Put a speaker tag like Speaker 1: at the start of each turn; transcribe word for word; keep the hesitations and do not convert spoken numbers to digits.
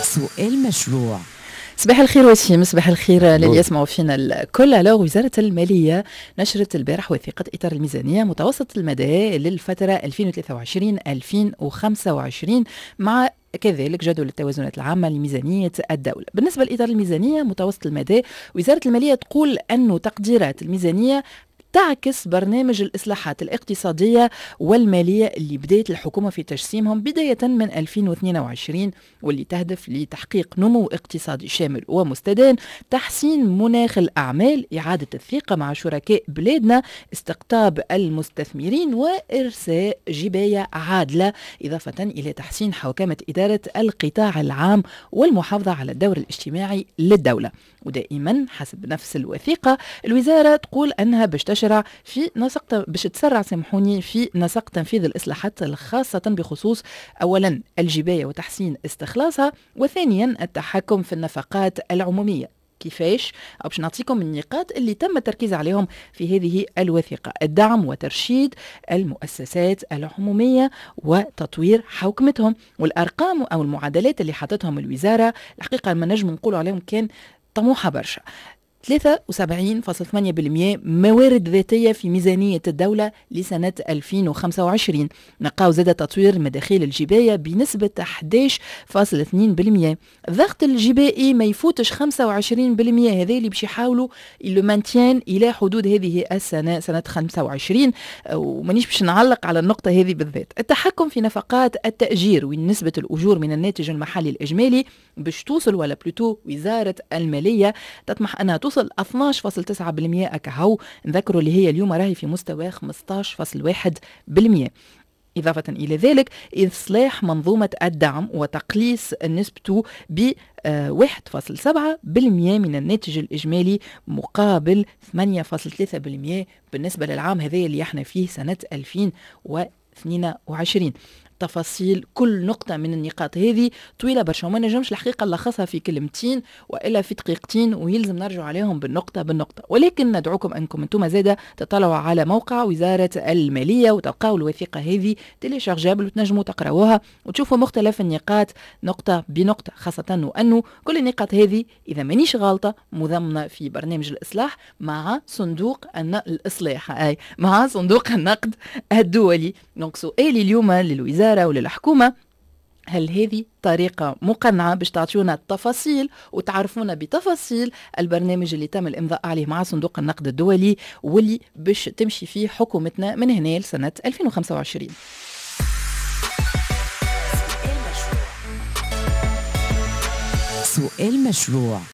Speaker 1: سؤال مشروع.
Speaker 2: صباح الخير وسيم، صباح الخير للي يسمعوا فينا الكل. ألوغ وزارة المالية نشرت البارح وثيقة إطار الميزانية متوسط المدى للفترة ألفين وثلاثة وعشرين ألفين وخمسة وعشرين مع كذلك جدول التوازنات العامة لميزانية الدولة. بالنسبة لإطار الميزانية متوسط المدى، وزارة المالية تقول أن تقديرات الميزانية تعكس برنامج الإصلاحات الاقتصادية والمالية اللي بدأت الحكومة في تجسيمهم بداية من ألفين واثنين وعشرين، واللي تهدف لتحقيق نمو اقتصادي شامل ومستدام، تحسين مناخ الأعمال، إعادة الثقة مع شركاء بلادنا، استقطاب المستثمرين، وإرساء جباية عادلة، إضافة إلى تحسين حوكمة إدارة القطاع العام والمحافظة على الدور الاجتماعي للدولة. ودائما حسب نفس الوثيقة الوزارة تقول أنها باش تشرع في نسق باش تسرع سامحوني في نسق تنفيذ الإصلاحات الخاصة بخصوص أولا الجباية وتحسين استخلاصها، وثانيا التحكم في النفقات العمومية. كيفاش؟ أو باش نعطيكم النقاط اللي تم التركيز عليهم في هذه الوثيقة: الدعم وترشيد المؤسسات العمومية وتطوير حوكمتهم. والأرقام أو المعادلات اللي حطتهم الوزارة الحقيقة ما نجم نقولوا عليهم كان طموحة برشا. ثلاثة وسبعين فاصلة ثمانية بالمئة موارد ذاتية في ميزانية الدولة لسنة ألفين وخمسة وعشرين. نقاو زاد تطوير مداخيل الجباية بنسبة أحد عشر فاصلة اثنين بالمئة. الضغط الجبائي ما يفوتش خمسة وعشرين بالمئة، هذا اللي باش يحاولوا اللي مانتيان إلى حدود هذه السنة سنة خمسة وعشرين. ومانيش باش نعلق على النقطة هذه بالذات. التحكم في نفقات التأجير ونسبة الأجور من الناتج المحلي الإجمالي باش توصل ولا بلوتو وزارة المالية تطمح أنها توصل اثني عشر فاصلة تسعة بالمئة أكهو، نذكروا اللي هي اليوم راهي في مستوى خمسة عشر فاصلة واحد بالمئة. إضافة إلى ذلك إصلاح منظومة الدعم وتقليص نسبته ب واحد فاصلة سبعة بالمئة من الناتج الإجمالي مقابل ثمانية فاصلة ثلاثة بالمئة بالنسبة للعام هذا اللي احنا فيه سنة ألفين واثنين وعشرين. تفاصيل كل نقطة من النقاط هذه طويلة برشا وما نجمش الحقيقة نلخصها في كلمتين وإلا في دقيقتين، ويلزم نرجع عليهم بالنقطة بالنقطة. ولكن ندعوكم أنكم أنتم زادة تطلعوا على موقع وزارة المالية وتلقاوا الوثيقة هذه تيليشارجابل وتنجموا تقراوها وتشوفوا مختلف النقاط نقطة بنقطة، خاصة وأنه كل النقاط هذه إذا مانيش غالطة مضمنة في برنامج الإصلاح مع صندوق الإصلاح أي مع صندوق النقد الدولي. دونك سؤالي اليوم للوزارة وللحكومة: هل هذه طريقة مقنعة باش تعطيونا التفاصيل وتعرفونا بتفاصيل البرنامج اللي تم الإمضاء عليه مع صندوق النقد الدولي واللي باش تمشي فيه حكومتنا من هنا لسنة ألفين وخمسة وعشرين؟
Speaker 1: سؤال مشروع.